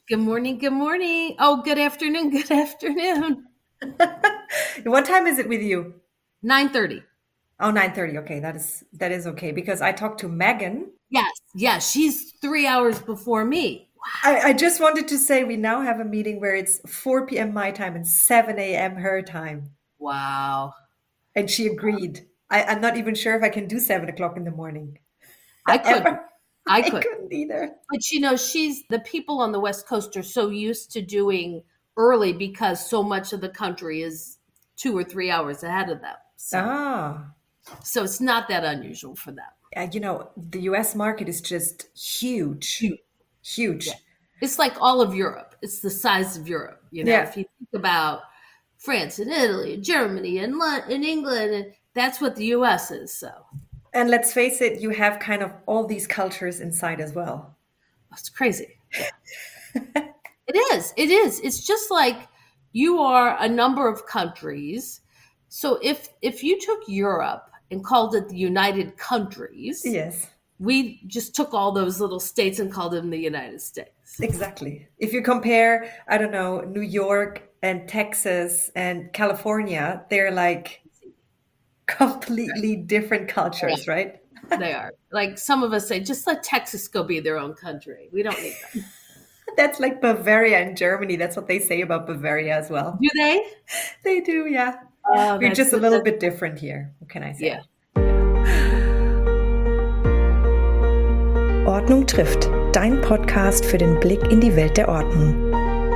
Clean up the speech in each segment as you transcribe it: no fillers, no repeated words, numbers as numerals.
Good morning. Good morning. Oh, good afternoon. Good afternoon. What time is it with you? 9:30. Oh, 9:30. Okay, that is okay because I talked to Megan. Yes. Yes. She's 3 hours before me. I just wanted to say we now have a meeting where it's 4 p.m. my time and 7 a.m. her time. Wow. And she agreed. I'm not even sure if I can do 7 o'clock in the morning. I couldn't. Ever. I I couldn't. couldn't either. But she's the people on the West Coast are so used to doing early because so much of the country is 2 or 3 hours ahead of them. Ah, So it's not that unusual for them. the US market is just huge. Huge. Yeah. Huge. It's like all of Europe. It's the size of Europe. Yeah. If you think about France and Italy and Germany and England, and that's what the U.S. is. So And let's face it, you have kind of all these cultures inside as well. it's crazy. Yeah, it is. It is. It's just like you are a number of countries. So if you took Europe and called it the United Countries, Yes. we just took all those little states and called them the United States. Exactly. If you compare, I don't know, New York and Texas and California, they're like completely different cultures, right? They are. Like some of us say, just let Texas go be their own country. We don't need them. That's like Bavaria in Germany. That's what they say about Bavaria as well. Do they? They do, yeah. Oh, We're that's just a little that's bit different here. What can I yeah. say? Ordnung trifft, dein Podcast für den Blick in die Welt der Ordnung.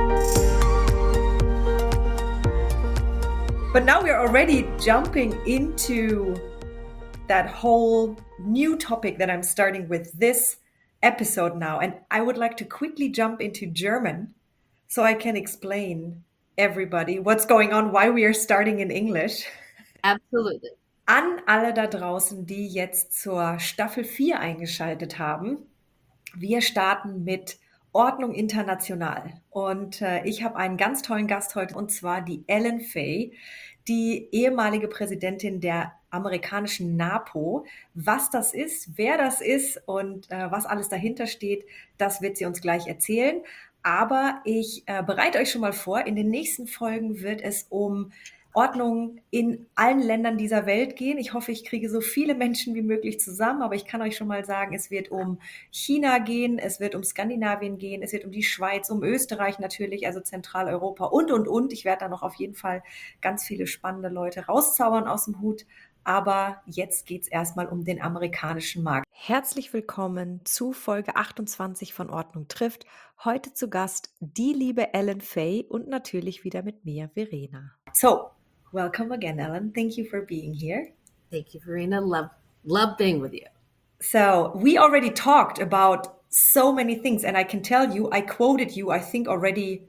But now we're already jumping into that whole new topic that I'm starting with this episode now. And I would like to quickly jump into German so I can explain everybody what's going on, why we are starting in English. Absolutely. An alle da draußen, die jetzt zur Staffel 4 eingeschaltet haben. Wir starten mit Ordnung international. Und ich habe einen ganz tollen Gast heute, und zwar die Ellen Fay, die ehemalige Präsidentin der amerikanischen NAPO. Was das ist, wer das ist und was alles dahinter steht, das wird sie uns gleich erzählen. Aber ich bereite euch schon mal vor, in den nächsten Folgen wird es um Ordnung in allen Ländern dieser Welt gehen. Ich hoffe, ich kriege so viele Menschen wie möglich zusammen, aber ich kann euch schon mal sagen, es wird um China gehen, es wird um Skandinavien gehen, es wird um die Schweiz, um Österreich natürlich, also Zentraleuropa und. Ich werde da noch auf jeden Fall ganz viele spannende Leute rauszaubern aus dem Hut. Aber jetzt geht's erstmal um den amerikanischen Markt. Herzlich willkommen zu Folge 28 von Ordnung trifft. Heute zu Gast die liebe Ellen Fay und natürlich wieder mit mir, Verena. So, welcome again, Ellen. Thank you for being here. Thank you, Verena. Love being with you. So we already talked about so many things, and I can tell you, I quoted you, I think, already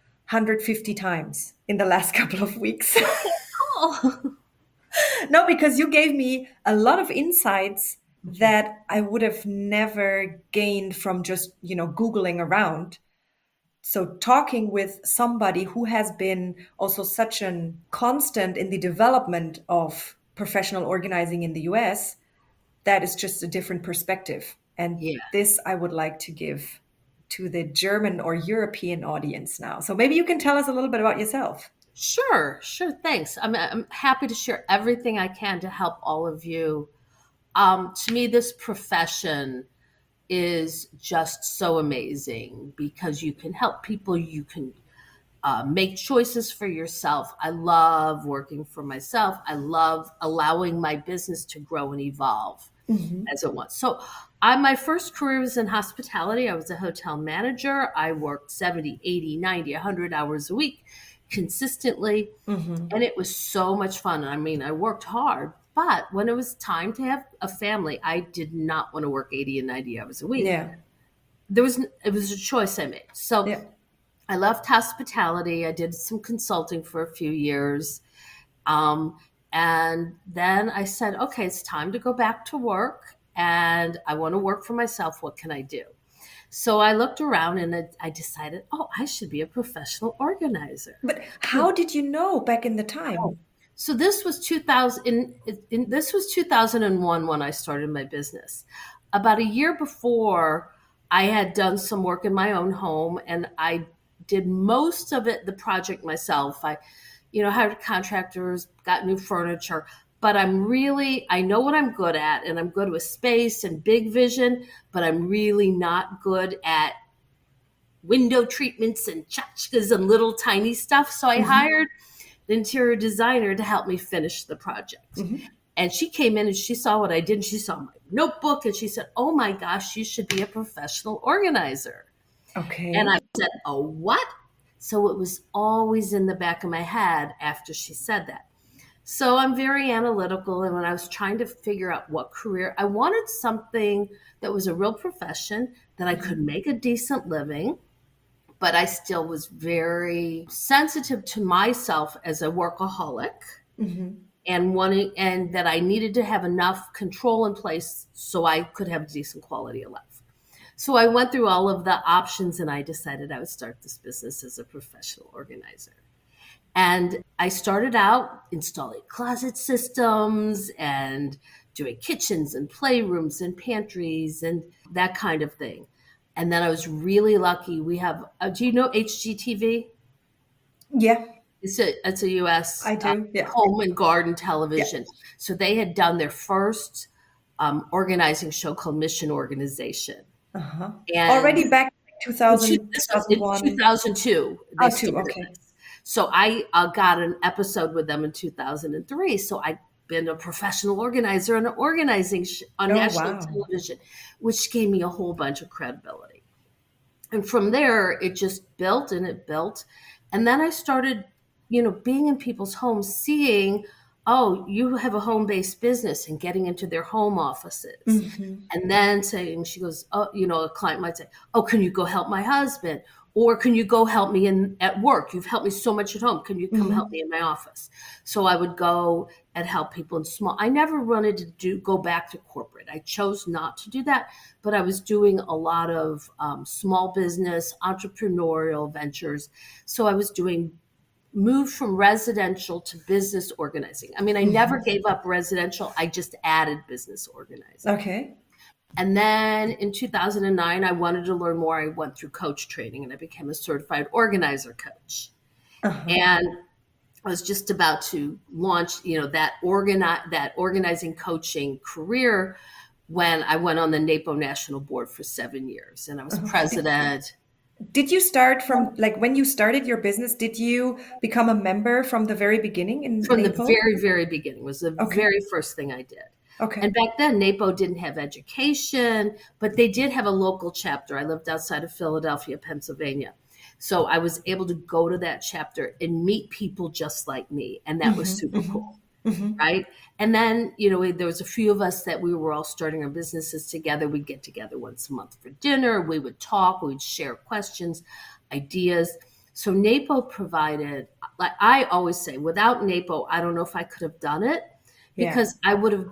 150 times in the last couple of weeks. Oh. No, because you gave me a lot of insights that I would have never gained from just, Googling around. So talking with somebody who has been also such a constant in the development of professional organizing in the US, that is just a different perspective. And Yeah. this I would like to give to the German or European audience now. So maybe you can tell us a little bit about yourself. Sure. Thanks. I'm happy to share everything I can to help all of you. To me, this profession is just so amazing because you can help people. You can make choices for yourself. I love working for myself. I love allowing my business to grow and evolve as it wants. So my first career was in hospitality. I was a hotel manager. I worked 70, 80, 90, 100 hours a week consistently. And it was so much fun. I mean, I worked hard, but when it was time to have a family, I did not want to work 80 and 90 hours a week. Yeah. It was a choice I made. So Yeah. I left hospitality. I did some consulting for a few years. And then I said, okay, it's time to go back to work and I want to work for myself. What can I do? So I looked around and I decided, I should be a professional organizer. But how did you know back in the time? So this was 2000. This was 2001 when I started my business. About a year before, I had done some work in my own home, and I did most of it, the project myself. I, hired contractors, got new furniture, but I know what I'm good at, and I'm good with space and big vision, but I'm really not good at window treatments and tchotchkes and little tiny stuff. So I Mm-hmm. hired an interior designer to help me finish the project. Mm-hmm. And she came in and she saw what I did. And she saw my notebook and she said, "Oh my gosh, you should be a professional organizer." And I Okay. said, "Oh, what?" So it was always in the back of my head after she said that. So I'm very analytical. And when I was trying to figure out what career, I wanted something that was a real profession that I could make a decent living, but I still was very sensitive to myself as a workaholic Mm-hmm. and wanting, and that I needed to have enough control in place so I could have a decent quality of life. So I went through all of the options and I decided I would start this business as a professional organizer. And I started out installing closet systems and doing kitchens and playrooms and pantries and that kind of thing. And then I was really lucky. We have, do you know HGTV? Yeah, It's a U.S. I do. Yeah. home and garden Yeah. television. So they had done their first organizing show called Mission Organization. Uh-huh. And Already back in this was in 2001. 2002, Oh, they two. started Okay. this. So I got an episode with them in 2003. So I've been a professional organizer on an on Oh, national wow. television, which gave me a whole bunch of credibility. And from there, it just built and it built. And then I started, being in people's homes, seeing, oh, you have a home based business and getting into their home offices. Mm-hmm. And then saying, she goes, oh, a client might say, oh, can you go help my husband? Or can you go help me at work? You've helped me so much at home. Can you come help Mm-hmm. me in my office? So I would go and help people in small. I never wanted to go back to corporate. I chose not to do that, but I was doing a lot of small business, entrepreneurial ventures. So I was doing moved from residential to business organizing. I mean, I never Mm-hmm. gave up residential. I just added business organizing. Okay. And then in 2009, I wanted to learn more. I went through coach training and I became a certified organizer coach. Uh-huh. And I was just about to launch, that organizing coaching career when I went on the NAPO National Board for 7 years, and I was Uh-huh. president. Did you start from, like, when you started your business, did you become a member from the very beginning in From the NAPO? very, very beginning was the Okay. very first thing I did. And Okay. back then, NAPO didn't have education, but they did have a local chapter. I lived outside of Philadelphia, Pennsylvania. So I was able to go to that chapter and meet people just like me. And that was Mm-hmm. super Mm-hmm. cool. Mm-hmm. Right. And then, there was a few of us that we were all starting our businesses together. We'd get together once a month for dinner. We would talk, we'd share questions, ideas. So NAPO provided, like I always say, without NAPO, I don't know if I could have done it Yeah. because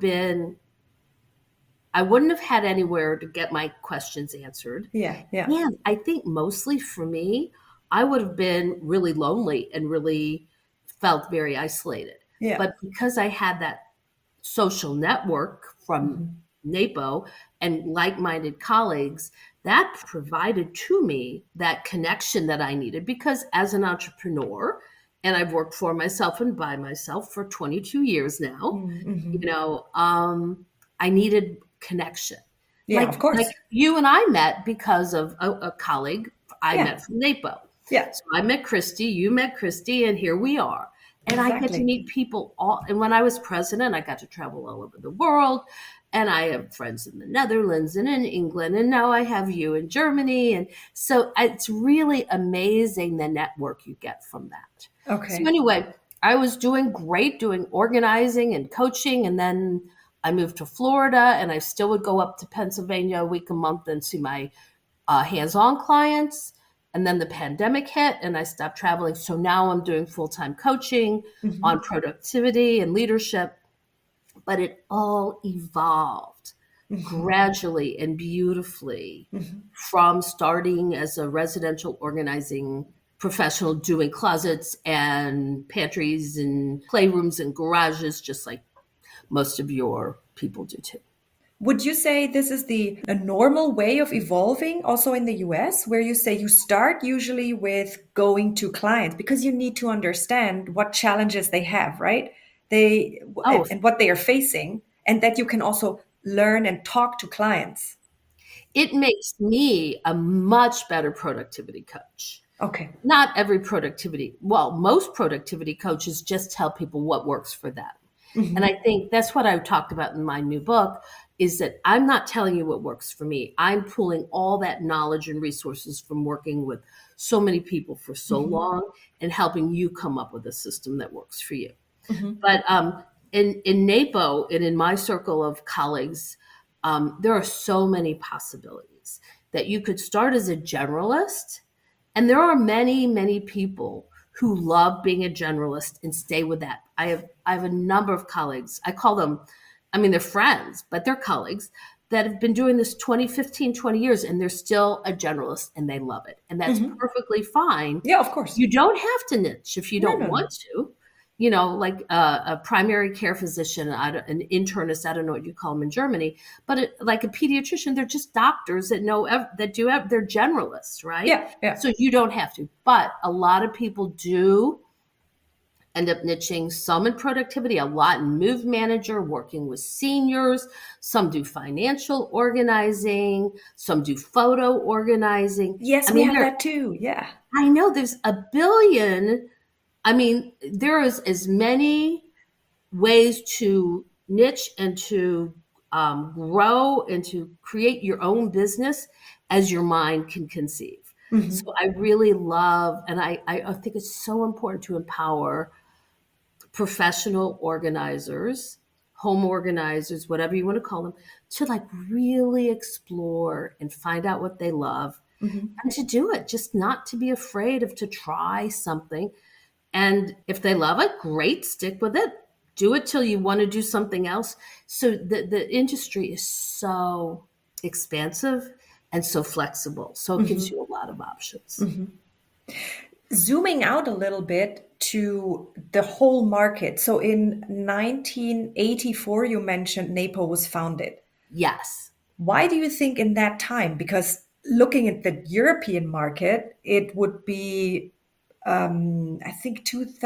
I wouldn't have had anywhere to get my questions answered. Yeah. Yeah. And I think mostly for me, I would have been really lonely and really felt very isolated. Yeah. But because I had that social network from Mm-hmm. NAPO and like minded colleagues, that provided to me that connection that I needed. Because as an entrepreneur, and I've worked for myself and by myself for 22 years now, Mm-hmm. I needed connection. Yeah, Like of course. you and I met because of a colleague I Yeah. met from NAPO. Yeah. So I met Christy, you met Christy, and here we are. And I get to Exactly. meet people and when I was president, I got to travel all over the world. And I have friends in the Netherlands and in England. And now I have you in Germany. And so it's really amazing the network you get from that. So Okay. anyway, I was doing great doing organizing and coaching. And then I moved to Florida and I still would go up to Pennsylvania a week a month and see my hands-on clients. And then the pandemic hit and I stopped traveling. So now I'm doing full-time coaching Mm-hmm. on productivity and leadership, but it all evolved Mm-hmm. gradually and beautifully Mm-hmm. from starting as a residential organizing professional doing closets and pantries and playrooms and garages, just like most of your people do too. Would you say this is a normal way of evolving also in the US, where you say you start usually with going to clients because you need to understand what challenges they have, right? Oh, And what they are facing, and that you can also learn and talk to clients. it makes me a much better productivity coach. Okay. Not every productivity, well, most productivity coaches just tell people what works for them. And I Hmm. think that's what I talked about in my new book is that I'm not telling you what works for me. I'm pulling all that knowledge and resources from working with so many people for so Hmm. long and helping you come up with a system that works for you. Hmm. But in NAPO and in my circle of colleagues, there are so many possibilities that you could start as a generalist. And there are many, many people who love being a generalist and stay with that. I have a number of colleagues. I call them, I mean, they're friends, but they're colleagues that have been doing this 20, 15, 20 years and they're still a generalist and they love it. And that's Hmm. perfectly fine. Yeah, of course. You don't have to niche if you No, don't no, no. want to. You know, like a primary care physician, an internist, I don't know what you call them in Germany, but like a pediatrician, they're just doctors that know, that do, they're generalists, right? Yeah, yeah. So you don't have to. But a lot of people do end up niching, some in productivity, a lot in move manager, working with seniors. Some do financial organizing, some do photo organizing. Yes, I we mean, have that too. Yeah. I know there's a billion. I mean, there is as many ways to niche and to grow and to create your own business as your mind can conceive. So Hmm. I really love, and I think it's so important to empower professional organizers, home organizers, whatever you want to call them, to like really explore and find out what they love Hmm. and to do it, just not to be afraid of to try something. And if they love it, great, stick with it. Do it till you want to do something else. So the industry is so expansive and so flexible. So it gives Hmm. you a lot of options. Hmm. Zooming out a little bit to the whole market. So in 1984, you mentioned NAPO was founded. Yes. Why do you think in that time? Because looking at the European market, it would be, I think,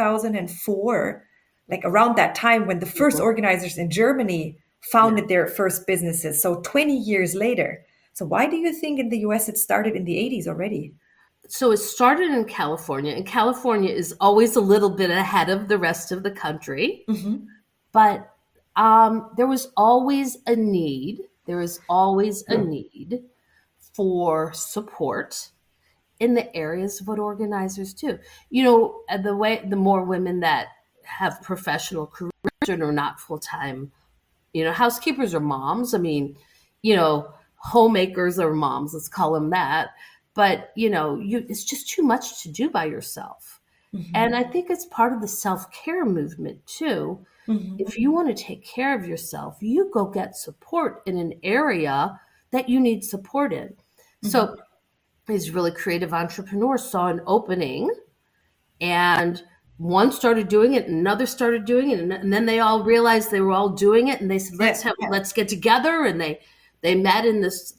2004, like around that time when the first Mhm. organizers in Germany Yeah. founded their first businesses. So 20 years later. So why do you think in the US it started in the 80s already? So it started in California, and California is always a little bit ahead of the rest of the country. Hmm. But there was always a need. There is always a need for support in the areas of what organizers do. You know, the more women that have professional careers and are not full time, you know, housekeepers are moms. I mean, you know, homemakers are moms. Let's call them that. But you know, it's just too much to do by yourself. And Hmm. I think it's part of the self care movement too. Hmm. If you want to take care of yourself, you go get support in an area that you need support in. So Hmm. these really creative entrepreneurs saw an opening and one started doing it, another started doing it, and then they all realized they were all doing it, and they said, Yeah, yeah. let's get together." And they met in this.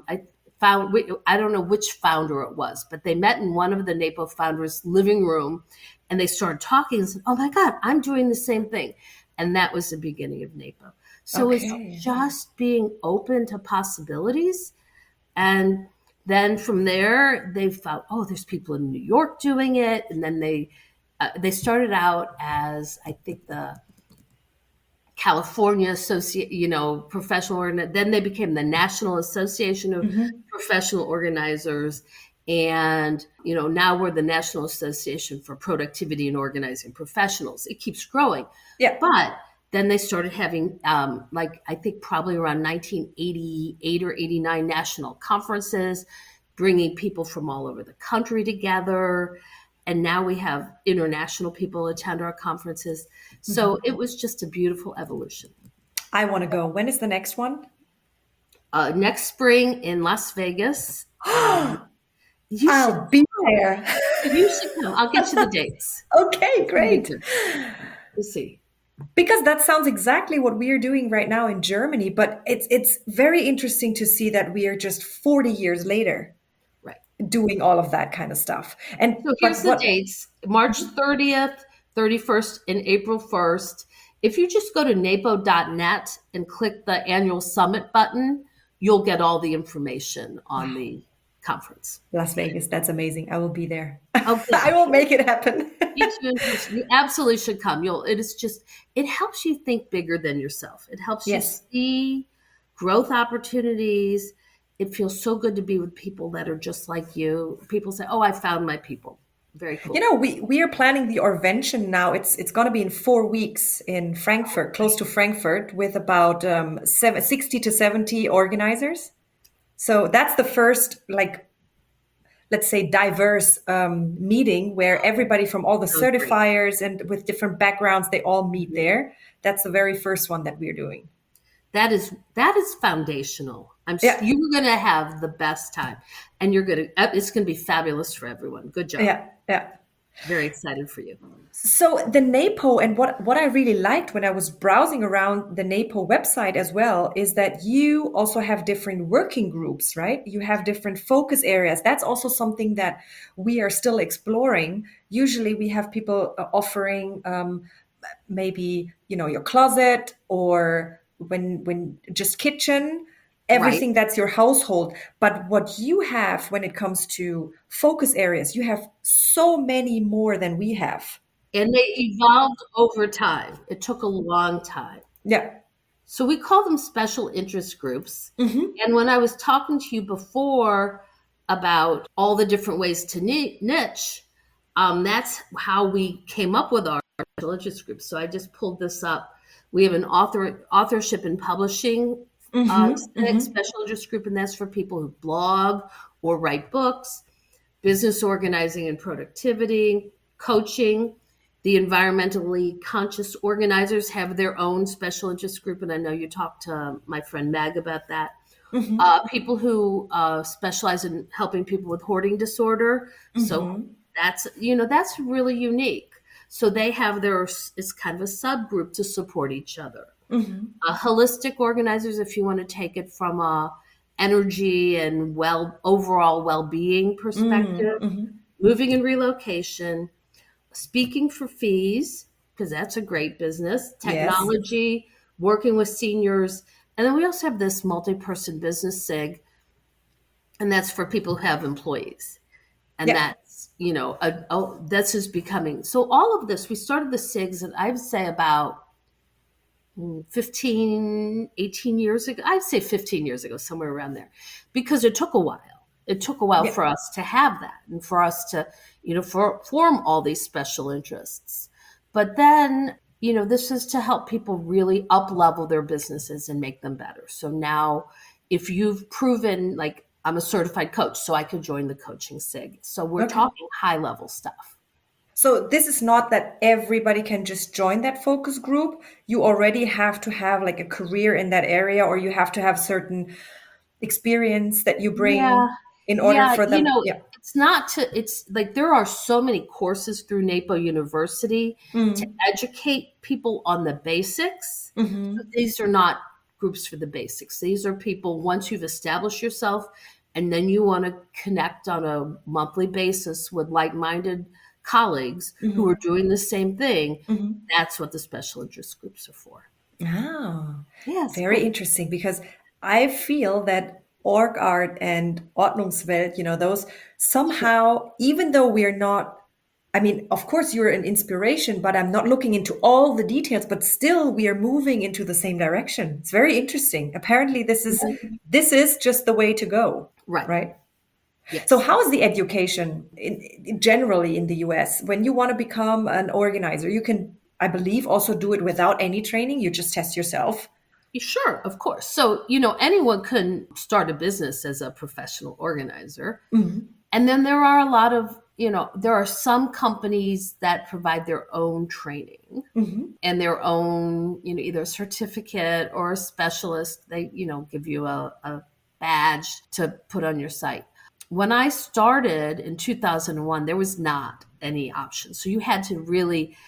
I don't know which founder it was, but they met in one of the NAPO founders' living room, and they started talking and said, "Oh my God, I'm doing the same thing," and that was the beginning of NAPO. So it's Okay. just being open to possibilities and then from there, they found, oh, there's people in New York doing it, and then they started out as I think the California Associate, you know, professional. Then they became the National Association of Hmm. Professional Organizers, and you know now we're the National Association for Productivity and Organizing Professionals. It keeps growing, Yeah. but then they started having, like I think probably around 1988 or 89 national conferences, bringing people from all over the country together. And now we have international people attend our conferences. So Hmm. it was just a beautiful evolution. I want to go. When is the next one? Next spring in Las Vegas, you should I'll be come. there. You should come. I'll get you the dates. Okay, It'll be great. good. We'll see. Because that sounds exactly what we are doing right now in Germany, but it's very interesting to see that we are just 40 years later Right. doing all of that kind of stuff. And So here's but the what dates: March 30th, 31st, and April 1st. If you just go to napo.net and click the annual summit button, you'll get all the information on wow, the conference. Las Vegas, that's amazing. I will be there. Oh, I will good. make it happen. You too. You absolutely should come. It is just, it helps you think bigger than yourself. It helps you Yes. see growth opportunities. It feels so good to be with people that are just like you. People say, "Oh, I found my people." Very You cool. know, we are planning the Orvention now. It's going to be in 4 weeks in Frankfurt, close to Frankfurt, with about 60 to 70 organizers. So that's the first, like, let's say, diverse meeting where everybody from all the Sounds great. certifiers and with different backgrounds, they all meet Mhm. there. That's the very first one that we're doing. That is foundational. Yeah, You're going to have the best time, and it's going to be fabulous for everyone. Good job. yeah, yeah. Very excited for you. So the NAPO, and what I really liked when I was browsing around the NAPO website as well, is that you also have different working groups, right? You have different focus areas. That's also something that we are still exploring. Usually we have people offering maybe, your closet, or when just kitchen, Right. everything that's your household. But what you have when it comes to focus areas, you have so many more than we have. And they evolved over time. It took a long time. Yeah. So we call them special interest groups. Hmm. And when I was talking to you before about all the different ways to niche, that's how we came up with our special interest groups. So I just pulled this up. We have an authorship and publishing Hmm. Hmm. special interest group, and that's for people who blog or write books, business organizing and productivity, coaching. The environmentally conscious organizers have their own special interest group, and I know you talked to my friend Meg about that. Hmm. People who specialize in helping people with hoarding disorder. So Hmm. that's really unique. So they have it's kind of a subgroup to support each other. Hmm. Holistic organizers, if you want to take it from a energy and overall well-being perspective. Hmm. Moving and relocation, speaking for fees, because that's a great business, Yes. technology, working with seniors. And then we also have this multi-person business SIG, and that's for people who have employees. And Yeah. this is becoming, so all of this, we started the SIGs, and I would say about 15, 18 years ago. I'd say 15 years ago, somewhere around there, because it took a while. It took a while Yeah. for us to have that and for us to, form all these special interests. But then, this is to help people really up level their businesses and make them better. So now, if you've proven, like, I'm a certified coach, so I could join the coaching SIG. So we're Okay. talking high level stuff. So this is not that everybody can just join that focus group. You already have to have like a career in that area, or you have to have certain experience that you Yeah. bring in order Yeah. for them. Yeah. It's like there are so many courses through NAPO University to Mm. educate people on the basics. But Hmm. these are not groups for the basics. These are people, once you've established yourself and then you want to connect on a monthly basis with like minded colleagues who are Hmm. doing the same thing. Hmm. That's what the special interest groups are for. Ah, Yeah, it's very cool. interesting because I feel that org art and Ordnungswelt, those somehow, even though we're not, I mean, of course you're an inspiration, but I'm not looking into all the details, but still we are moving into the same direction. It's very interesting. Apparently this is just the way to go, Right. right? So Yes. how is the education generally in the US? When you want to become an organizer, you can, I believe, also do it without any training. You just test yourself. Sure, of course. So, anyone can start a business as a professional organizer. Hmm. And then there are a lot of, there are some companies that provide their own training Hmm. and their own, either a certificate or a specialist. They, give you a badge to put on your site. When I started in 2001, there was not any option. So you had to really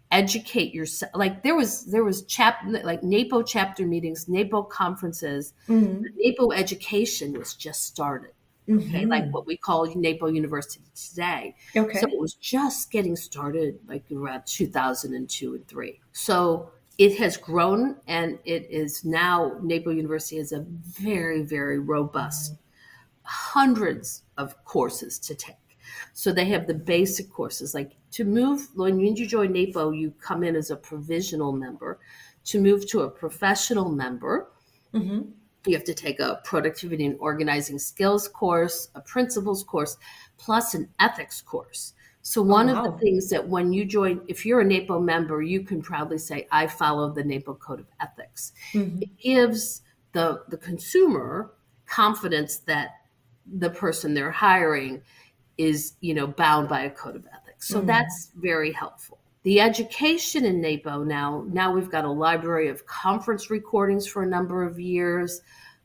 educate yourself. Like there was like NAPO chapter meetings, NAPO conferences. Mhm. NAPO education was just started. Okay, like Mhm. what we call NAPO University today. So Okay. it was just getting started like around 2002 and 3. So it has grown, and it is now NAPO University is a very, very robust, hundreds of courses to take. So they have the basic courses. Like to move, when you join NAPO, you come in as a provisional member. To move to a professional member, Mhm. you have to take a productivity and organizing skills course, a principles course, plus an ethics course. So Oh, one of the wow. things that when you join, if you're a NAPO member, you can proudly say, I follow the NAPO Code of Ethics. It Mhm. gives the consumer confidence that the person they're hiring is, bound by a code of ethics. So Mm. that's very helpful. The education in NAPO now we've got a library of conference recordings for a number of years,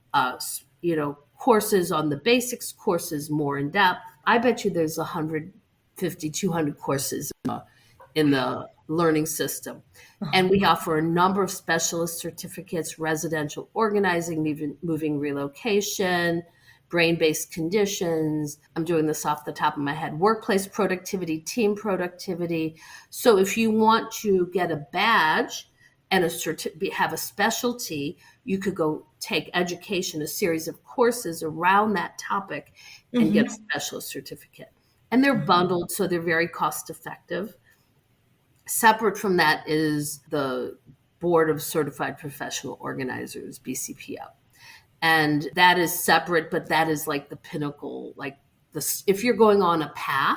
courses on the basics, courses more in depth. I bet you there's 150, 200 courses in the learning system. And we offer a number of specialist certificates, residential organizing, moving relocation, brain based conditions. I'm doing this off the top of my head, workplace productivity, team productivity. So if you want to get a badge and have a specialty, you could go take education, a series of courses around that topic, and get a Mhm. specialist certificate. And they're bundled, so they're very cost effective. Separate from that is the Board of Certified Professional Organizers, BCPO. And that is separate, but that is like the pinnacle. Like if you're going on a path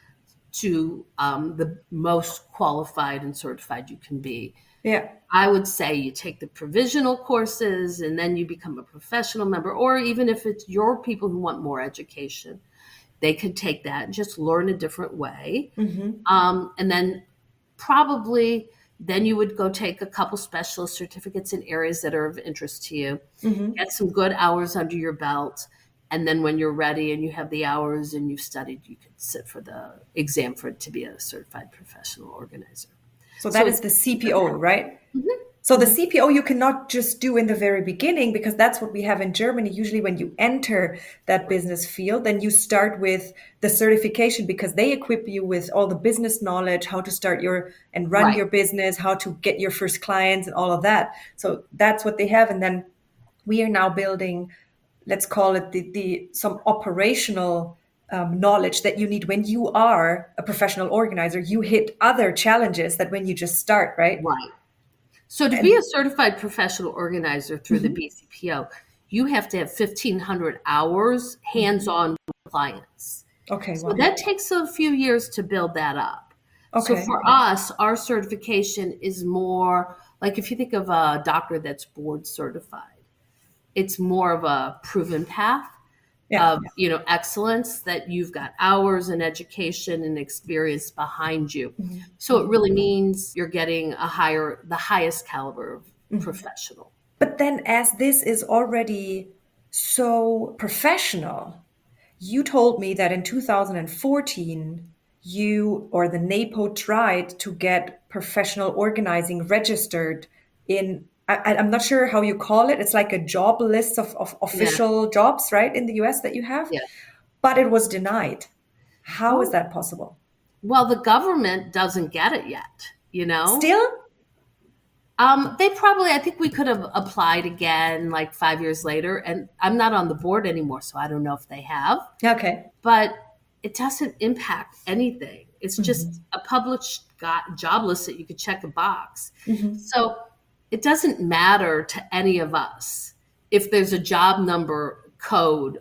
to the most qualified and certified you can be, Yeah. I would say you take the provisional courses and then you become a professional member, or even if it's your people who want more education, they could take that and just learn a different way. Mhm. And then probably then you would go take a couple specialist certificates in areas that are of interest to you, Mhm. get some good hours under your belt, and then when you're ready and you have the hours and you've studied, you could sit for the exam for to be a certified professional organizer. So So that is it's the CPO, right? Mhm, So the mhm. CPO you cannot just do in the very beginning because that's what we have in Germany. Usually when you enter that business field, then you start with the certification because they equip you with all the business knowledge, how to start your and run Right. your business, how to get your first clients and all of that. So that's what they have. And then we are now building, let's call it the some operational knowledge that you need when you are a professional organizer. You hit other challenges that when you just start, right? Right. So to be a And certified professional organizer through the mhm. BCPO, you have to have 1,500 hours Mhm. hands-on with clients. Okay, So wow. that takes a few years to build that up. So Okay. for us, our certification is more like if you think of a doctor that's board certified, it's more of a proven path Yeah. of excellence, that you've got hours and education and experience behind you. Mhm. So it Mhm. really means you're getting the highest caliber of Mhm. professional. But then, as this is already so professional, you told me that in 2014, you or the NAPO tried to get professional organizing registered in, I'm not sure how you call it. It's like a job list of Yeah, official jobs, right, in the US that you have, yeah. but it was denied. How is Well, that possible? well, the government doesn't get it yet. Still? They probably. I think we could have applied again like 5 years later, and I'm not on the board anymore, so I don't know if they have. Okay. But it doesn't impact anything. It's just Mhm. a published job list that you could check a box. Mhm. So it doesn't matter to any of us if there's a job number code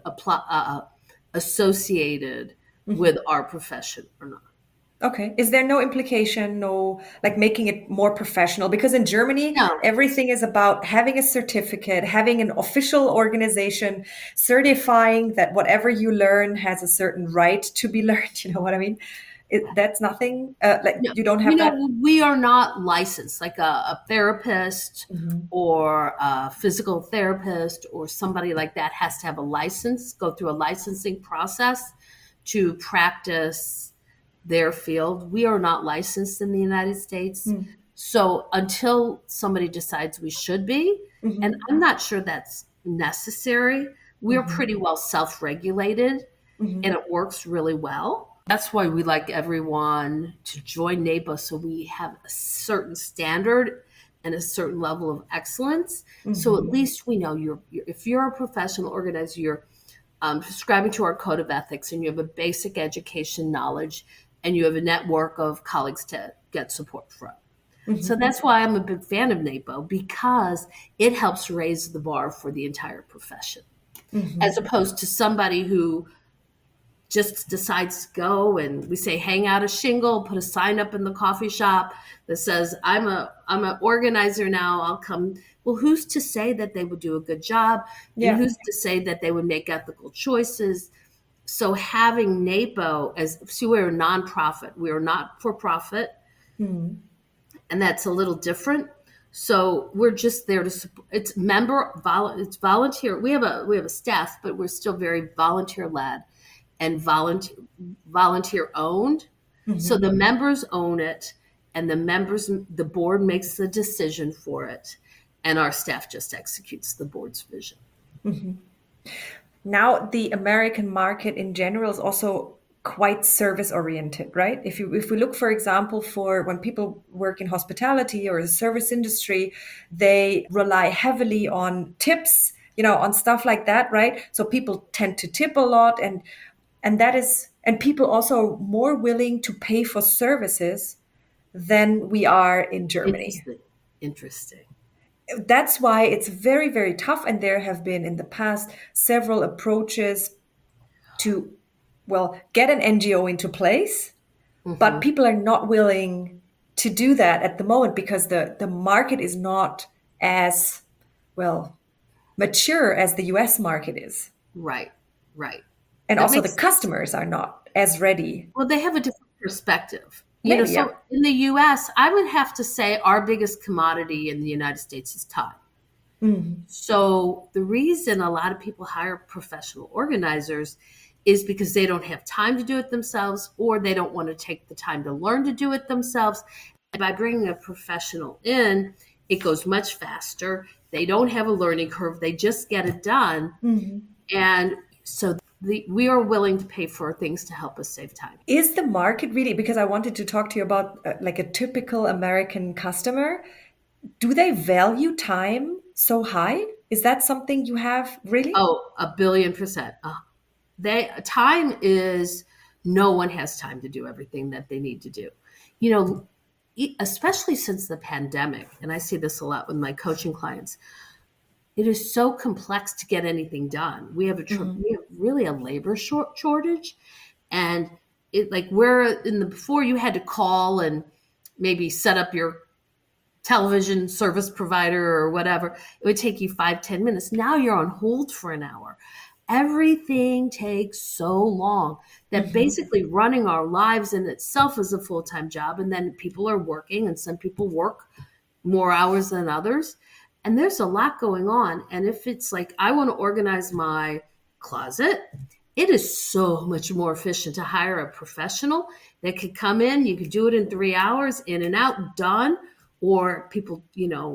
associated with Mhm. our profession or not. Okay. Is there no implication, no, like making it more professional? Because in Germany, No, everything is about having a certificate, having an official organization certifying that whatever you learn has a certain right to be learned. You know what I mean? That's nothing, like no. you don't have that. We are not licensed like a therapist Mhm. or a physical therapist or somebody like that has to have a license, go through a licensing process to practice their field. We are not licensed in the United States. Mm. So until somebody decides we should be, and Mhm. I'm not sure that's necessary, we're Mhm. pretty well self-regulated and Mhm. it works really well. That's why we like everyone to join NAPA, so we have a certain standard and a certain level of excellence. So at Mhm. least we know if you're a professional organizer, you're subscribing to our code of ethics and you have a basic education knowledge and you have a network of colleagues to get support from. So Mhm. that's why I'm a big fan of NAPO, because it helps raise the bar for the entire profession, as Mhm. opposed to somebody who just decides to go and we say hang out a shingle, put a sign up in the coffee shop that says I'm an organizer now, I'll come. Well, who's to say that they would do a good job, and Yeah. who's to say that they would make ethical choices? So having NAPO, as see, we're a nonprofit, we are not for profit, Mhm. and that's a little different. So we're just there to support. It's volunteer. We have a staff, but we're still very volunteer led and volunteer owned. So Mhm. the members own it, and the board makes the decision for it, and our staff just executes the board's vision. Mhm. Now, the American market in general is also quite service oriented, right? If we look, for example, for when people work in hospitality or the service industry, they rely heavily on tips, on stuff like that, right? So people tend to tip a lot, and that is, and people also more willing to pay for services than we are in Germany. Interesting. Interesting. That's why it's very, very tough. And there have been in the past several approaches to, well, get an NGO into place, but Hmm. people are not willing to do that at the moment because the market is not as, well, mature as the US market is. Right. Right. And That also the makes sense. customers are not as ready. Well, they have a different perspective. Maybe, yeah. So in the US, I would have to say our biggest commodity in the United States is time. Mhm. So the reason a lot of people hire professional organizers is because they don't have time to do it themselves, or they don't want to take the time to learn to do it themselves. And by bringing a professional in, it goes much faster. They don't have a learning curve. They just get it done. Mhm. And so we are willing to pay for things to help us save time. Is the market really, because I wanted to talk to you about like a typical American customer, do they value time so high? Is that something you have really? Oh, 1 billion%. They time is no one has time to do everything that they need to do. You know, especially since the pandemic, and I see this a lot with my coaching clients. It is so complex to get anything done. Mhm. We have really a labor shortage, and it like where in the before you had to call and maybe set up your television service provider or whatever, it would take you 5-10 minutes. Now you're on hold for an hour. Everything takes so long that Mhm. basically running our lives in itself is a full-time job, and then people are working, and some people work more hours than others, and there's a lot going on. And if it's like I want to organize my closet, it is so much more efficient to hire a professional that could come in. You could do it in 3 hours, in and out, done. Or people,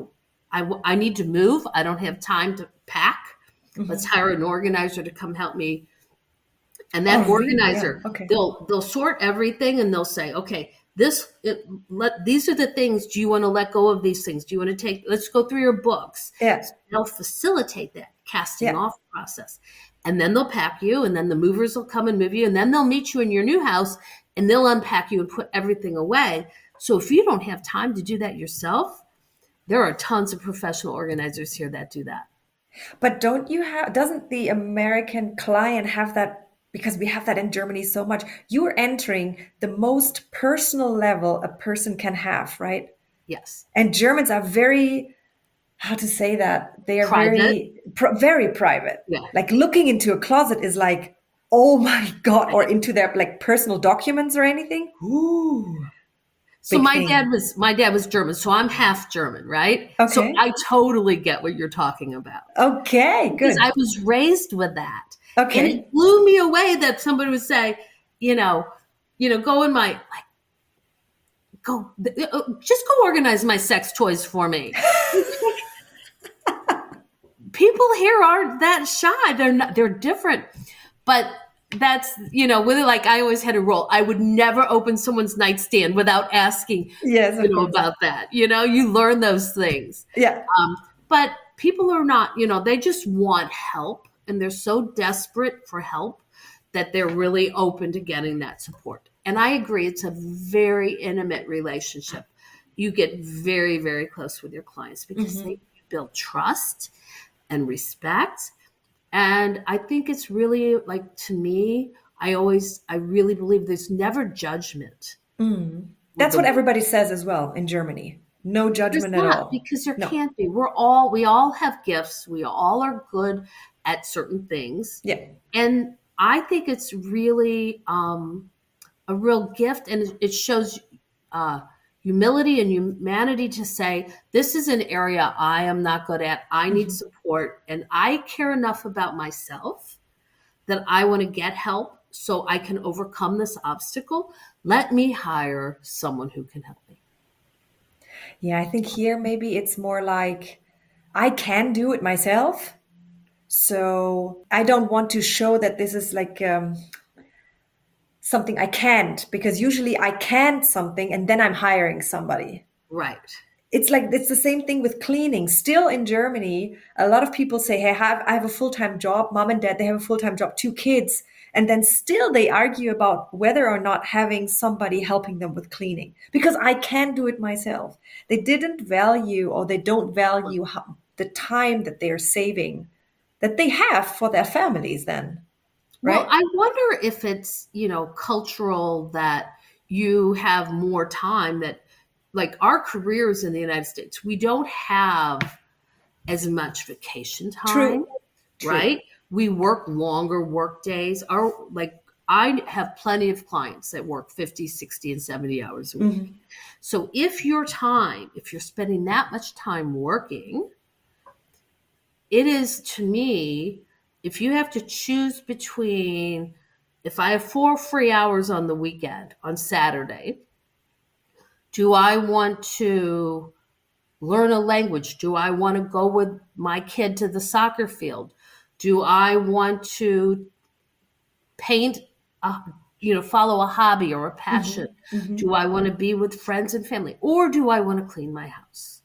I need to move, I don't have time to pack, let's Mhm. hire an organizer to come help me. And Oh, that really? Yeah. organizer, Okay. they'll sort everything and they'll say, okay, these are the things. Do you want to let go of these things? Do you want to let's go through your books. Yeah. So they'll facilitate that casting Yeah. off process. And then they'll pack you, and then the movers will come and move you, and then they'll meet you in your new house and they'll unpack you and put everything away. So if you don't have time to do that yourself, there are tons of professional organizers here that do that. But doesn't the American client have that? Because we have that in Germany so much. You're entering the most personal level a person can have, right? Yes. And Germans are very, how to say that? They are Private. very private. Yeah. Like looking into a closet is like, oh my God, or into their like personal documents or anything. Ooh, So big my thing. dad was German, so I'm half German, right? So Okay. I totally get what you're talking about Okay, because good. I was raised with that. And Okay. it blew me away that somebody would say, you know, go in my like go just go organize my sex toys for me. People here aren't that shy. They're different. But that's, with it, like I always had a rule. I would never open someone's nightstand without asking, Yes, of course. about that. You learn those things. Yeah. But people are not, they just want help, and they're so desperate for help that they're really open to getting that support. And I agree, it's a very intimate relationship. You get very, very close with your clients because they build trust and respect. And I think it's really, like, to me, I really believe there's never judgment. That's what everybody says as well in Germany. No There's judgment at not, all. because there No. can't be. We all have gifts. We all are good at certain things. Yeah. And I think it's really a real gift, and it shows humility and humanity to say, this is an area I am not good at. I need support, and I care enough about myself that I want to get help so I can overcome this obstacle. Let me hire someone who can help me. Yeah, I think here maybe it's more like I can do it myself. So I don't want to show that this is like something I can't, because usually I can't something and then I'm hiring somebody. Right. It's the same thing with cleaning. Still in Germany, a lot of people say, "Hey, I have a full-time job. Mom and dad, they have a full-time job, 2 kids." And then still they argue about whether or not having somebody helping them with cleaning because I can do it myself. They didn't value, or they don't value the time that they're saving, that they have for their families then, Well, right? I wonder if it's, cultural, that you have more time, that, like, our careers in the United States, we don't have as much vacation time, True. True. right? We work longer work days. I have plenty of clients that work 50, 60, and 70 hours a week. So if you're spending that much time working, it is, to me, if you have to choose between, if I have 4 free hours on the weekend, on Saturday, do I want to learn a language? Do I want to go with my kid to the soccer field? Do I want to paint, follow a hobby or a passion? Do I want to be with friends and family? Or do I want to clean my house?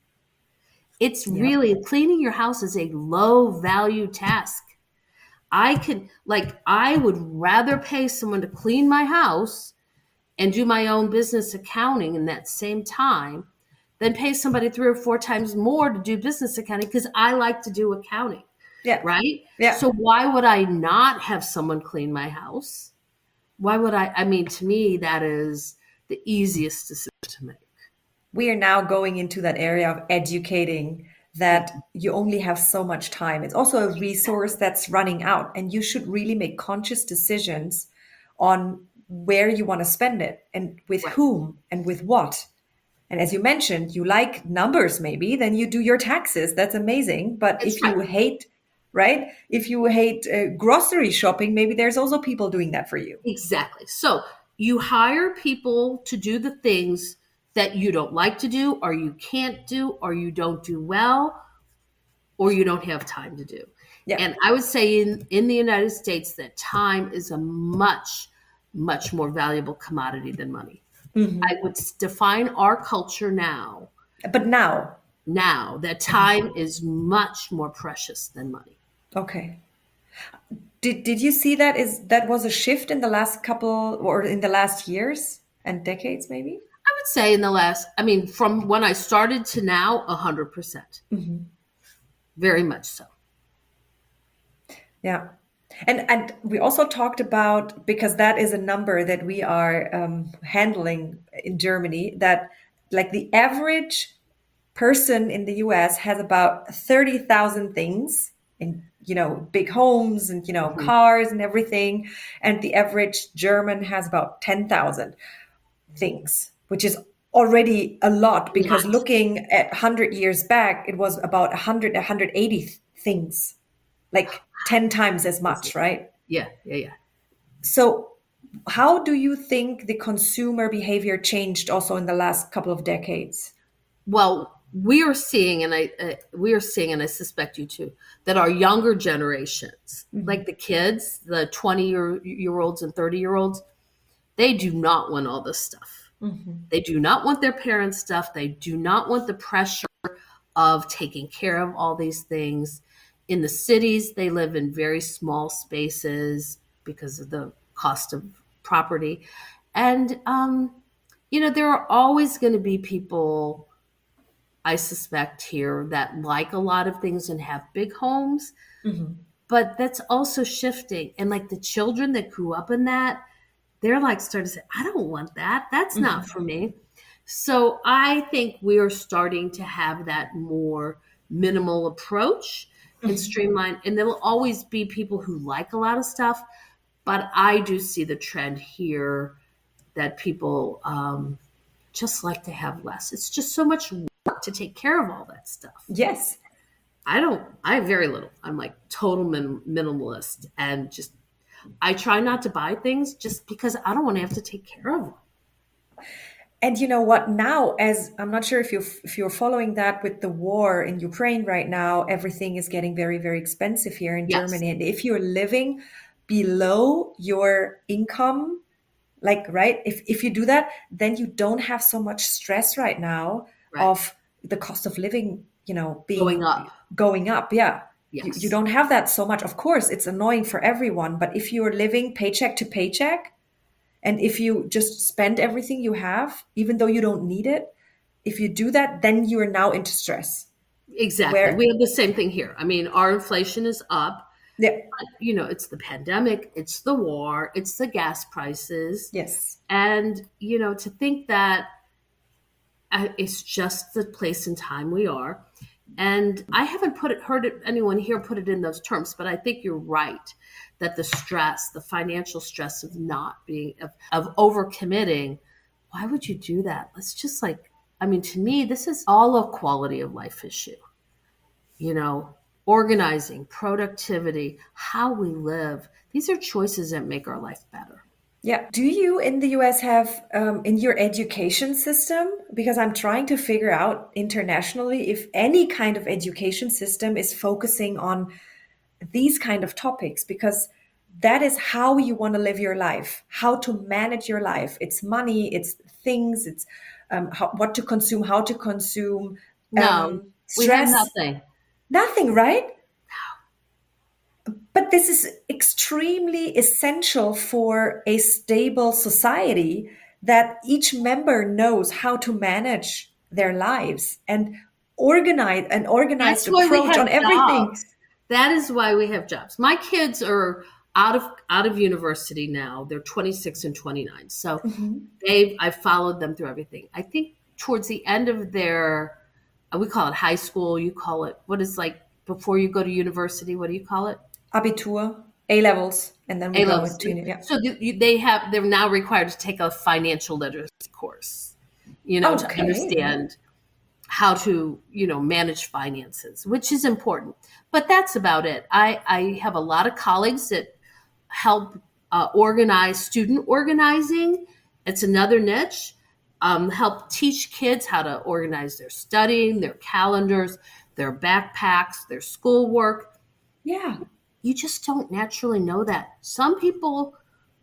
It's Yeah. really, cleaning your house is a low value task. I would rather pay someone to clean my house and do my own business accounting in that same time than pay somebody 3 or 4 times more to do business accounting, because I like to do accounting, Yeah. right? Yeah. So why would I not have someone clean my house? Why would I? I mean, to me, that is the easiest decision to make. We are now going into that area of educating that you only have so much time. It's also a resource that's running out, and you should really make conscious decisions on where you want to spend it and with Right. whom and with what. And as you mentioned, you like numbers, maybe, then you do your taxes. That's amazing. But That's if right. you hate, right? If you hate grocery shopping, maybe there's also people doing that for you. Exactly. So you hire people to do the things that you don't like to do, or you can't do, or you don't do well, or you don't have time to do. Yeah. And I would say in the United States that time is a much, much more valuable commodity than money. I would define our culture now But now, that time is much more precious than money. okay. Did you see that was a shift in the last couple, or in the last years and decades, maybe? I would say from when I started to now, 100%. Very much so. Yeah. And we also talked about, because that is a number that we are handling in Germany, that like the average person in the US has about 30,000 things in, big homes and, Mhm. cars and everything. And the average German has about 10,000 things, which is already a lot, because Lots. looking at 100 years back, it was about 100, 180 things, like 10 times as much, right? Yeah, yeah, yeah. So How do you think the consumer behavior changed also in the last couple of decades? Well, we are seeing, and I suspect you too, that our younger generations, like Mhm. the kids, the 20-year olds and 30-year olds, they do not want all this stuff. Mhm. They do not want their parents' stuff. They do not want the pressure of taking care of all these things. In the cities, they live in very small spaces because of the cost of property. And, there are always going to be people, I suspect, here that like a lot of things and have big homes, Mhm. but that's also shifting. And like the children that grew up in that, they're like starting to say, I don't want that. That's not Mhm. for me. So I think we are starting to have that more minimal approach and Mhm. streamline. And there will always be people who like a lot of stuff, but I do see the trend here that people just like to have less. It's just so much work to take care of all that stuff. Yes. I have very little. I'm like total minimalist and just, I try not to buy things just because I don't want to have to take care of them. And you know what? Now, as I'm not sure if you're following that with the war in Ukraine right now, everything is getting very, very expensive here in Yes. Germany. And if you're living below your income, like, right, if you do that, then you don't have so much stress right now Right. of the cost of living, Going being up. going up. Yeah. You Yes. don't have that so much. Of course, it's annoying for everyone, but if you're living paycheck to paycheck, and if you just spend everything you have, even though you don't need it, if you do that, then you are now into stress. Exactly. Where, We have the same thing here. I mean, our inflation is up. yeah, It's the pandemic, it's the war, it's the gas prices. yes, And, to think that it's just the place and time we are. And I haven't anyone here put it in those terms, but I think you're right that the stress, the financial stress of not being, of overcommitting, why would you do that? Let's just like, I mean, to me, this is all a quality of life issue, you know, organizing, productivity, how we live. These are choices that make our life better. yeah. Do you in the US have in your education system? Because I'm trying to figure out internationally if any kind of education system is focusing on these kind of topics, because that is how you want to live your life, how to manage your life. It's money, it's things, it's what to consume, how to consume, No, we have stress, nothing. nothing, right? But this is extremely essential for a stable society, that each member knows how to manage their lives and organize an organized That's why we approach have on everything. jobs. That is why we have jobs. My kids are out of university now. They're 26 and 29. So Mhm. I followed them through everything. I think towards the end of their, we call it high school, you call it, what is like before you go to university, what do you call it? Abitur, A levels, and then we A go levels. into uni. Yeah. So they're now required to take a financial literacy course, to Okay. understand how to manage finances, which is important, but that's about it. I have a lot of colleagues that help organize student organizing. It's another niche. Help teach kids how to organize their studying, their calendars, their backpacks, their schoolwork. Yeah. You just don't naturally know that. Some people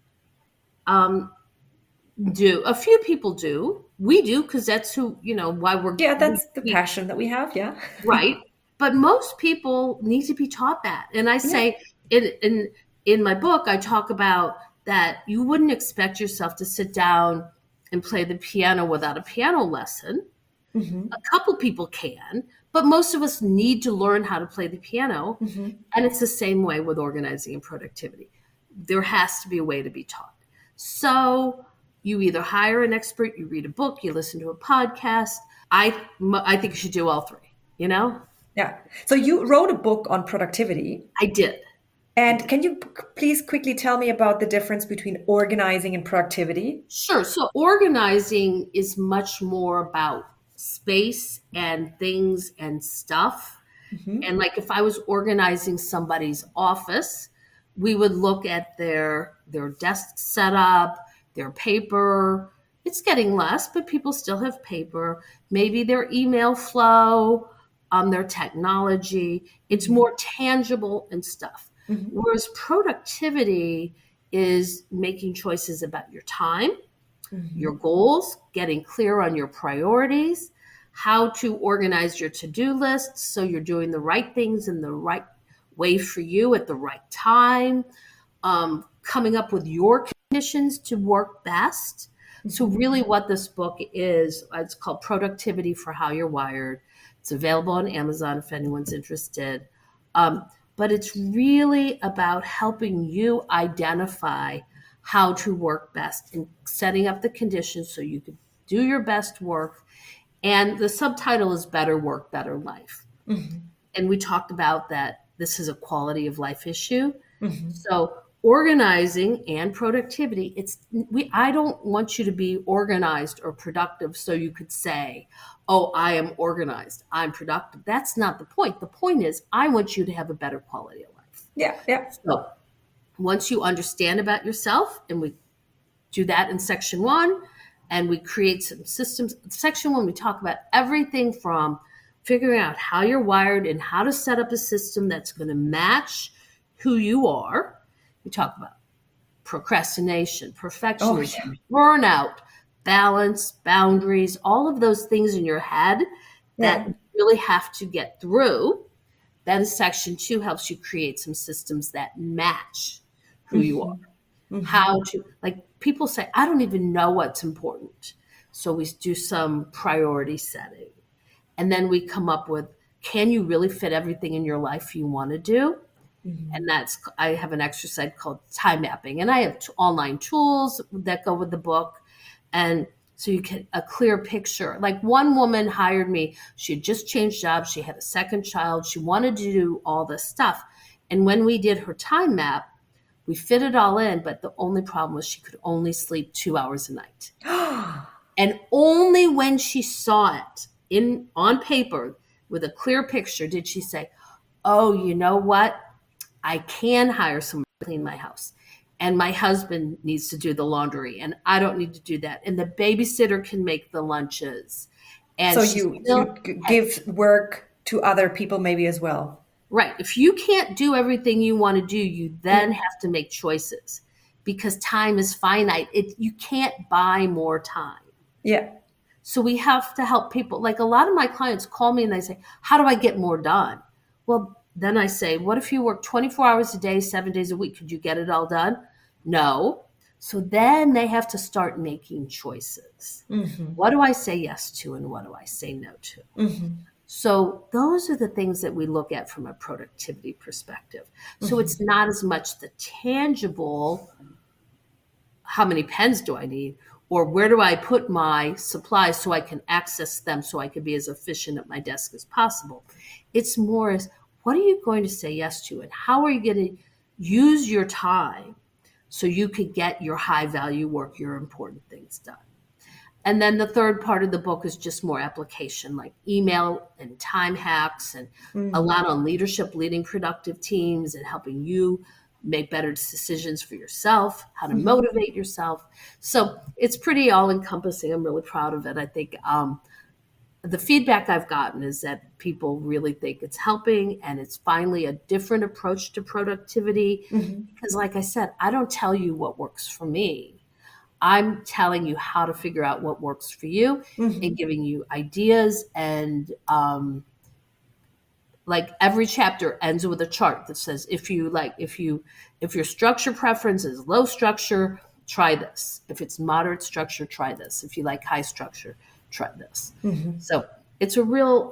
um, do. A few people do. We do because that's who why Yeah, that's the passion that we have. Yeah. right. But most people need to be taught that. And I Yeah. say in my book, I talk about that you wouldn't expect yourself to sit down and play the piano without a piano lesson. Hmm. A couple people can, but most of us need to learn how to play the piano. Hmm. And it's the same way with organizing and productivity. There has to be a way to be taught. So you either hire an expert, you read a book, you listen to a podcast. I think you should do all three, you know? Yeah. So you wrote a book on productivity. I did. I And did. can you please quickly tell me about the difference between organizing and productivity? Sure. So organizing is much more about space and things and stuff. Hmm. And like if I was organizing somebody's office, we would look at their desk setup, their paper. It's getting less, but people still have paper. Maybe their email flow, their technology. It's Mhm. more tangible and stuff. Mhm. Whereas productivity is making choices about your time, your Mhm. goals, getting clear on your priorities, how to organize your to-do lists so you're doing the right things in the right way for you at the right time, coming up with your conditions to work best. So, Mhm. really, what this book is, it's called Productivity for How You're Wired. It's available on Amazon if anyone's interested. Um, but it's really about helping you identify how to work best and setting up the conditions so you can do your best work. And the subtitle is Better Work, Better Life. Mhm. And we talked about that this is a quality of life issue. Mhm. So organizing and productivity, I don't want you to be organized or productive so you could say, "Oh, I am organized, I'm productive." That's not the point. The point is I want you to have a better quality of life. Yeah, yeah. So once you understand about yourself, and we do that in section 1, and we create some systems. Section 1, we talk about everything from figuring out how you're wired and how to set up a system that's going to match who you are. We talk about procrastination, Oh, yeah. perfectionism, burnout, balance, boundaries, all of those things in your head that Yeah. you really have to get through. Then section 2 helps you create some systems that match who you are. Mhm. Mhm. How to, like, people say, I don't even know what's important. So we do some priority setting. And then we come up with, can you really fit everything in your life you want to do? Mhm. And I have an exercise called time mapping, and I have online tools that go with the book. And so you get a clear picture. Like, one woman hired me, she had just changed jobs, she had a second child, she wanted to do all this stuff. And when we did her time map, we fit it all in, but the only problem was she could only sleep 2 hours a night. And only when she saw it in on paper with a clear picture did she say, "Oh, you know what? I can hire someone to clean my house. And my husband needs to do the laundry, and I don't need to do that. And the babysitter can make the lunches." And So she you still had, give work to other people maybe as well. right. If you can't do everything you want to do, you Yeah. then have to make choices because time is finite. You can't buy more time. Yeah. So we have to help people. Like, a lot of my clients call me and they say, "How do I get more done?" Well, then I say, "What if you work 24 hours a day, 7 days a week? Could you get it all done?" No. So then they have to start making choices. Mhm. What do I say yes to and what do I say no to? Mhm. So those are the things that we look at from a productivity perspective. So it's Mhm. not as much the tangible, how many pens do I need? Or where do I put my supplies so I can access them so I can be as efficient at my desk as possible? It's more as, what are you going to say yes to? And how are you going to use your time so you could get your high value work, your important things done? And then the third part of the book is just more application, like email and time hacks, and a lot Mhm. on leadership, leading productive teams, and helping you make better decisions for yourself, how to Mhm. motivate yourself. So it's pretty all encompassing. I'm really proud of it. I think the feedback I've gotten is that people really think it's helping, and it's finally a different approach to productivity. Mhm. Because, like I said, I don't tell you what works for me. I'm telling you how to figure out what works for you and Mhm. giving you ideas. And like, every chapter ends with a chart that says, if your structure preference is low structure, try this. If it's moderate structure, try this. If you like high structure, try this. Mhm. So it's a real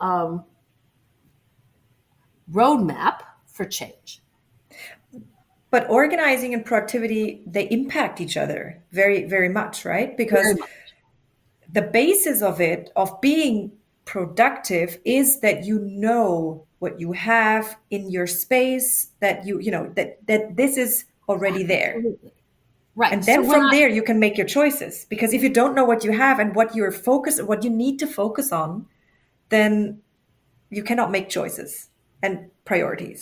roadmap for change. But organizing and productivity, they impact each other very, very much, right? Very Because much. the basis of it, of being productive, is that you know what you have in your space, that you know, that this is already there. Absolutely. Right. And So then when from I, there, you can make your choices. Because if you don't know what you have and what you need to focus on, then you cannot make choices and priorities.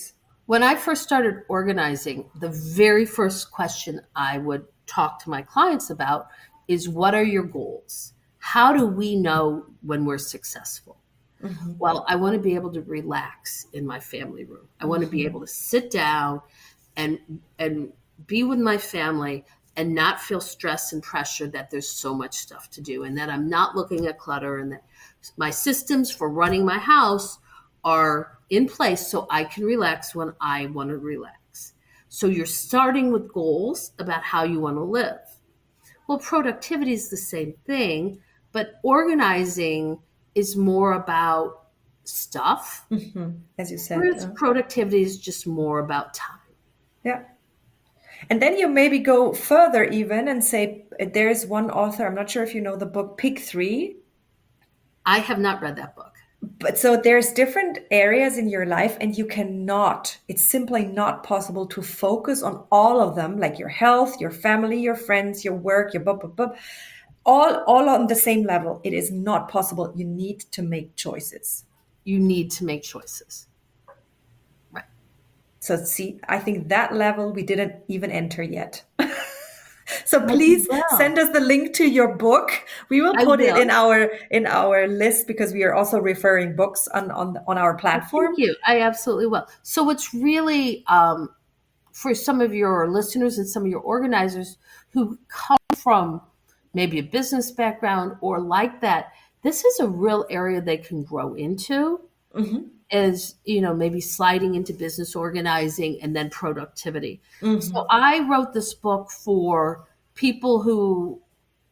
When I first started organizing, the very first question I would talk to my clients about is, what are your goals? How do we know when we're successful? Mhm. Well, I want to be able to relax in my family room. I want to be Mhm. able to sit down and be with my family and not feel stress and pressure that there's so much stuff to do, and that I'm not looking at clutter, and that my systems for running my house are in place so I can relax when I want to relax. So you're starting with goals about how you want to live. Well, productivity is the same thing, but organizing is more about stuff, Mhm. As you said. whereas productivity is just more about time. Yeah. And then you maybe go further even and say, there's one author, I'm not sure if you know the book Pick Three. I have not read that book. But so there's different areas in your life, and you cannot, it's simply not possible to focus on all of them, like your health, your family, your friends, your work, your blah, blah, blah, all on the same level. It is not possible. You need to make choices. You need to make choices. Right. So see, I think that level we didn't even enter yet. So But you please will. send us the link to your book. We will I put it will. in our list because we are also referring books on our Thank platform. you. I absolutely will. So it's really for some of your listeners and some of your organizers who come from maybe a business background or like that, this is a real area they can grow into, Hmm. as maybe sliding into business organizing and then productivity. So Hmm. I wrote this book for people who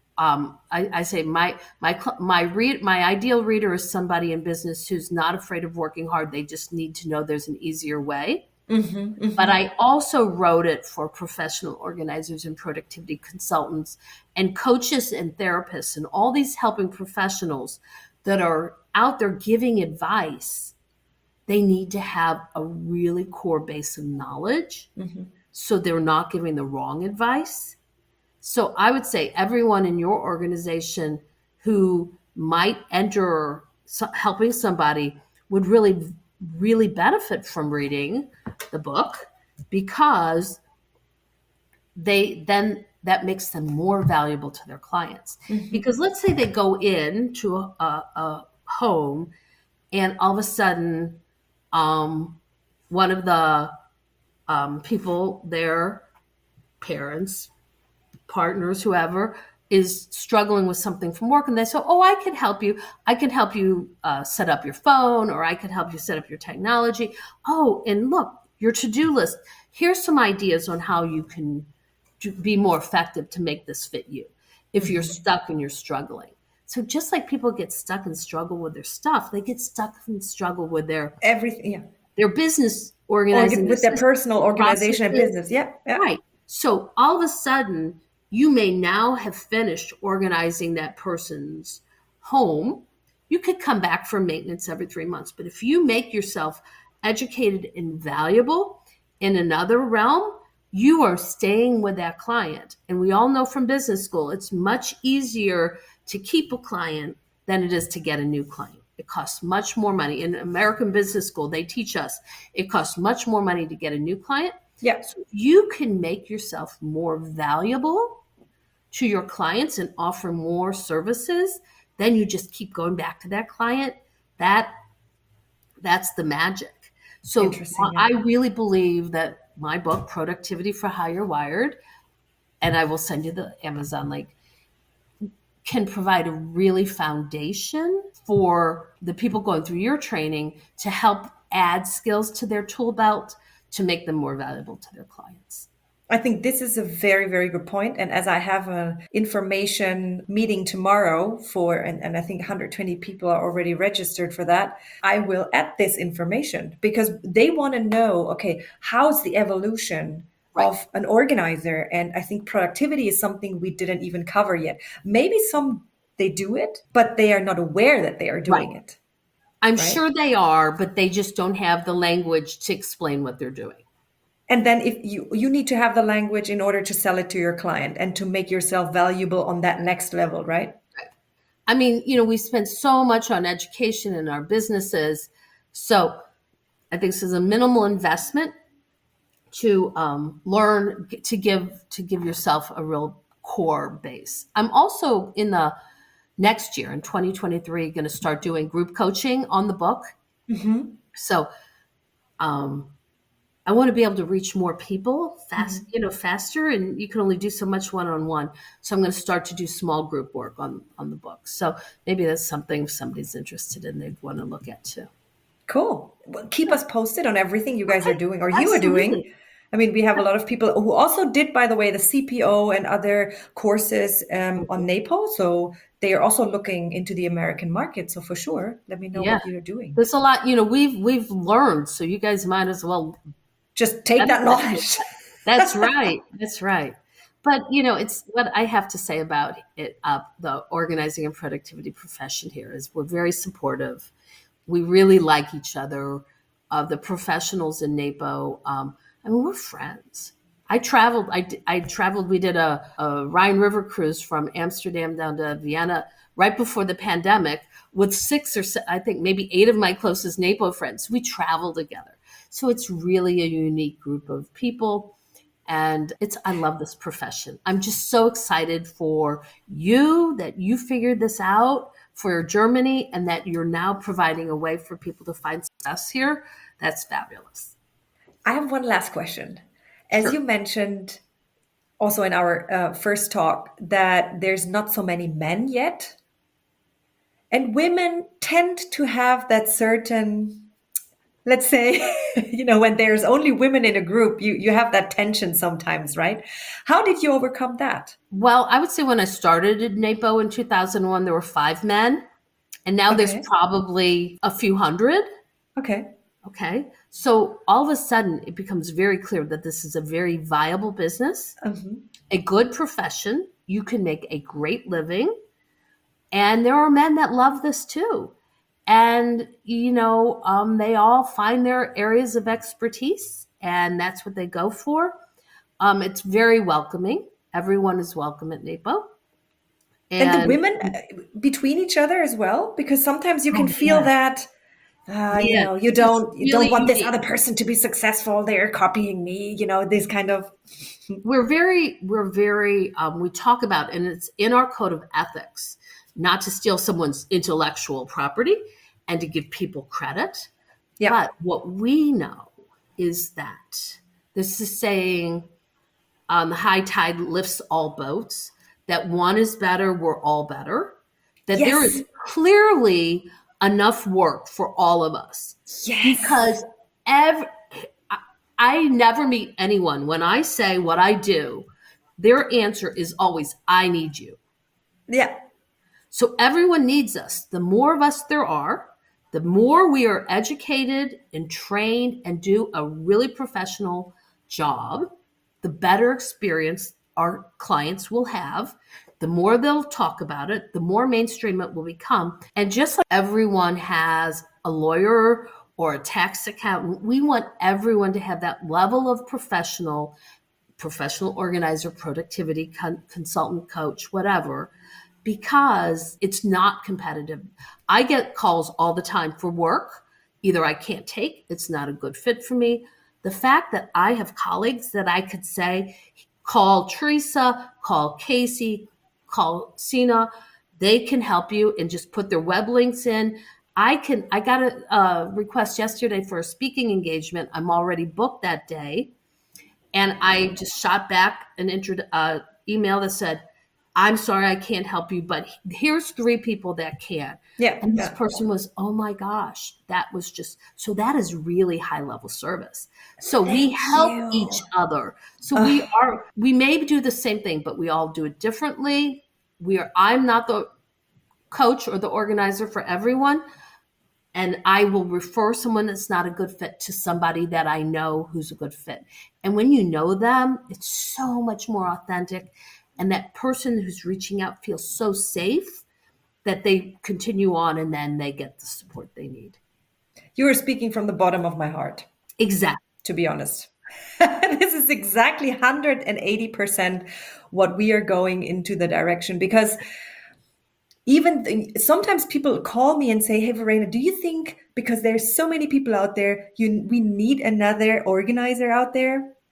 I say my ideal reader is somebody in business who's not afraid of working hard. They just need to know there's an easier way. Hmm. But Hmm. I also wrote it for professional organizers and productivity consultants and coaches and therapists and all these helping professionals that are out there giving advice. They need to have a really core base of knowledge Hmm. so they're not giving the wrong advice. So I would say everyone in your organization who might enter helping somebody would really, really benefit from reading the book, because they then that makes them more valuable to their clients. Hmm. Because let's say they go into a home and all of a sudden one of the people, their parents, partners, whoever is struggling with something from work, and they say, oh, I can help you set up your phone, or I can help you set up your technology. Oh, and look, your to-do list, here's some ideas on how you can be more effective to make this fit you if you're Hmm. stuck and you're struggling. So just like people get stuck and struggle with their stuff, they get stuck and struggle with Everything, yeah. their business, organizing their With their systems, personal their organization and processes. business. Yeah, yeah. Right. So all of a sudden, you may now have finished organizing that person's home. You could come back for maintenance every 3 months. But if you make yourself educated and valuable in another realm, you are staying with that client. And we all know from business school, it's much easier to keep a client than it is to get a new client. It costs much more money. In American Business School, they teach us it costs much more money to get a new client. Yeah. So if you can make yourself more valuable to your clients and offer more services, then you just keep going back to that client. That that's the magic. So Interesting. Yeah. I really believe that my book, Productivity for How You're Wired, and I will send you the Amazon link, can provide a really foundation for the people going through your training to help add skills to their tool belt to make them more valuable to their clients. I think this is a very, very good point. And as I have an information meeting tomorrow and I think 120 people are already registered for that, I will add this information because they want to know, okay, how's the evolution Right. of an organizer? And I think productivity is something we didn't even cover yet. Maybe some they do it, but they are not aware that they are Right. doing it, I'm right? sure they are, but they just don't have the language to explain what they're doing. And then if you need to have the language in order to sell it to your client and to make yourself valuable on that next level, right? I mean, we spend so much on education in our businesses. So I think this is a minimal investment to learn to give yourself a real core base. I'm also in the next year in 2023 going to start doing group coaching on the book. Mm-hmm. So um, I want to be able to reach more people Mm-hmm. faster, and you can only do so much one-on-one. So I'm going to start to do small group work on the book. So maybe that's something if somebody's interested in, they'd want to look at too. Cool. Well, keep us posted on everything you guys are Okay, doing or you are doing. absolutely. I mean, we have a lot of people who also did, by the way, the CPO and other courses on NAPO. So they are also looking into the American market. So for sure, let me know Yeah, what you're doing. there's a lot. We've learned, so you guys might as well Just take that benefit. knowledge. That's right. That's right. But it's what I have to say about it. The organizing and productivity profession here is we're very supportive. We really like each other. The professionals in NAPO. I mean, we're friends. I traveled. I traveled. We did a Rhine River cruise from Amsterdam down to Vienna right before the pandemic with I think maybe 8 of my closest NAPO friends. We traveled together. So it's really a unique group of people. And I love this profession. I'm just so excited for you that you figured this out for Germany and that you're now providing a way for people to find success here. That's fabulous. I have one last question. As you Sure. mentioned also in our first talk, that there's not so many men yet. And women tend to have that certain, let's say, when there's only women in a group, you have that tension sometimes, right? How did you overcome that? Well, I would say when I started at NAPO in 2001, there were 5 men, and now there's Okay. probably a few hundred. Okay. Okay. So all of a sudden, it becomes very clear that this is a very viable business, Mhm. a good profession. You can make a great living. And there are men that love this too. And, they all find their areas of expertise, and that's what they go for. It's very welcoming. Everyone is welcome at NAPO. And the And women between each other as well, because sometimes you can oh, feel yeah. that Yeah. you It's don't really want this unique. other person to be successful. They're copying me, this kind of. We talk about, and it's in our code of ethics, not to steal someone's intellectual property and to give people credit. Yeah. But what we know is that this is saying the high tide lifts all boats, that one is better, we're all better, that there Yes. is clearly enough work for all of us Yes. because every, I never meet anyone when I say what I do, their answer is always, I need you. Yeah. So everyone needs us. The more of us there are, the more we are educated and trained and do a really professional job, the better experience our clients will have. The more they'll talk about it, the more mainstream it will become. And just like everyone has a lawyer or a tax accountant, we want everyone to have that level of professional organizer, productivity consultant, coach, whatever, because it's not competitive. I get calls all the time for work. Either I can't take, it's not a good fit for me. The fact that I have colleagues that I could say, call Teresa, call Casey, call Sina, they can help you and just put their web links in. I got a request yesterday for a speaking engagement. I'm already booked that day. And I just shot back an email that said, I'm sorry I can't help you, but here's 3 people that can. Yeah. And this Yeah. person was, oh my gosh, that was just, so that is really high level service. So we Thank help each you. other. So Ugh. we may do the same thing, but we all do it differently. I'm not the coach or the organizer for everyone, and I will refer someone that's not a good fit to somebody that I know who's a good fit. And when you know them, it's so much more authentic. And that person who's reaching out feels so safe that they continue on and then they get the support they need. You are speaking from the bottom of my heart, Exactly. to be honest. This is exactly 180% what we are going into the direction because sometimes people call me and say, "Hey, Verena, do you think because there's so many people out there, we need another organizer out there?"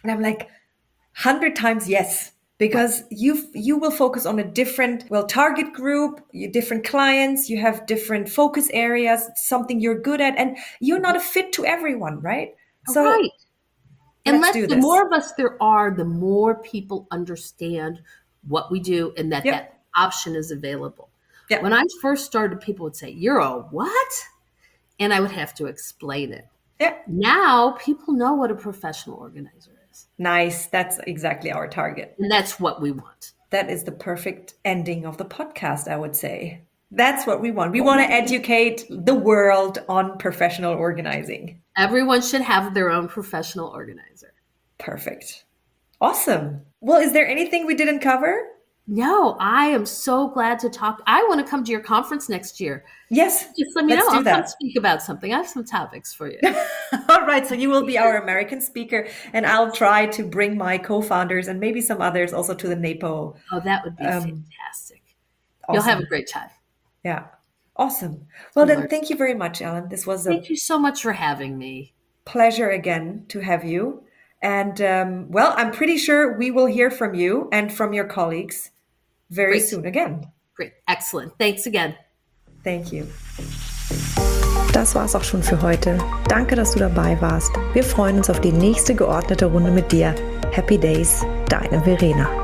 And I'm like, 100 times yes. Because you will focus on a different, well, target group, different clients, you have different focus areas, something you're good at, and you're not a fit to everyone, right? So Right. And let's do the this. more of us there are, the more people understand what we do and that Yep. option is available. Yeah. When I first started, people would say, "You're a what?" And I would have to explain it. Yeah. Now people know what a professional organizer is. Nice. That's exactly our target. And that's what we want. That is the perfect ending of the podcast, I would say. That's what we want. We want to educate the world on professional organizing. Everyone should have their own professional organizer. Perfect. Awesome. Well, is there anything we didn't cover? No, I am so glad to talk. I want to come to your conference next year. Yes. Just let me let's know. do I'll that. come speak about something. I have some topics for you. All right. So you will be our American speaker, and I'll try to bring my co-founders and maybe some others also to the NAPO. Oh, that would be fantastic. Awesome. You'll have a great time. Yeah. Awesome. Well, then thank you very much, Ellen. This was a Thank you so much for having me. pleasure again to have you. And well, I'm pretty sure we will hear from you and from your colleagues very Great. soon again. Great. Excellent. Thanks again. Thank you. Das war's auch schon für heute. Danke, dass du dabei warst. Wir freuen uns auf die nächste geordnete Runde mit dir. Happy Days, deine Verena.